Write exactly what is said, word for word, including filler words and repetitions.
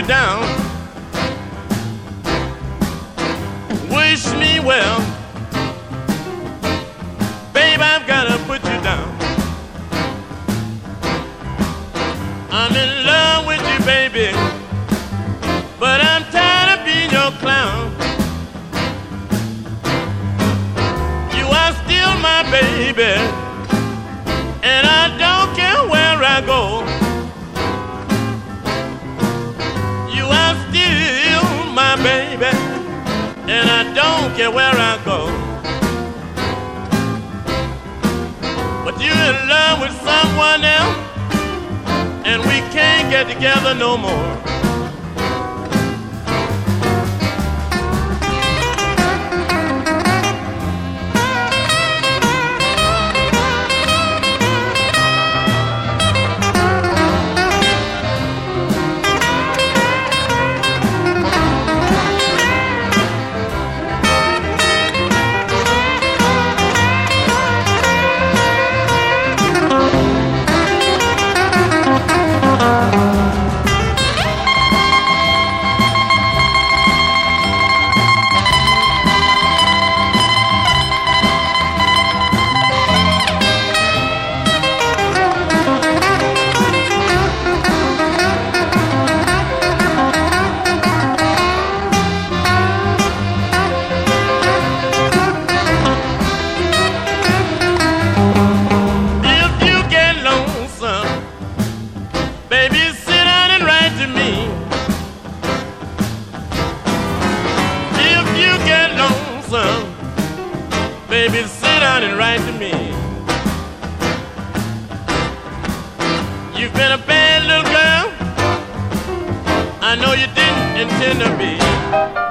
down. Wish me well, babe, I've gotta put you down. I'm in love with you, baby, but I'm tired of being your clown. You are still my baby, and I don't care where I go. You are still my baby, and I don't care where I go. But you're in love with someone else, and we can't get together no more. Baby, sit down and write to me. You've been a bad little girl, I know you didn't intend to be.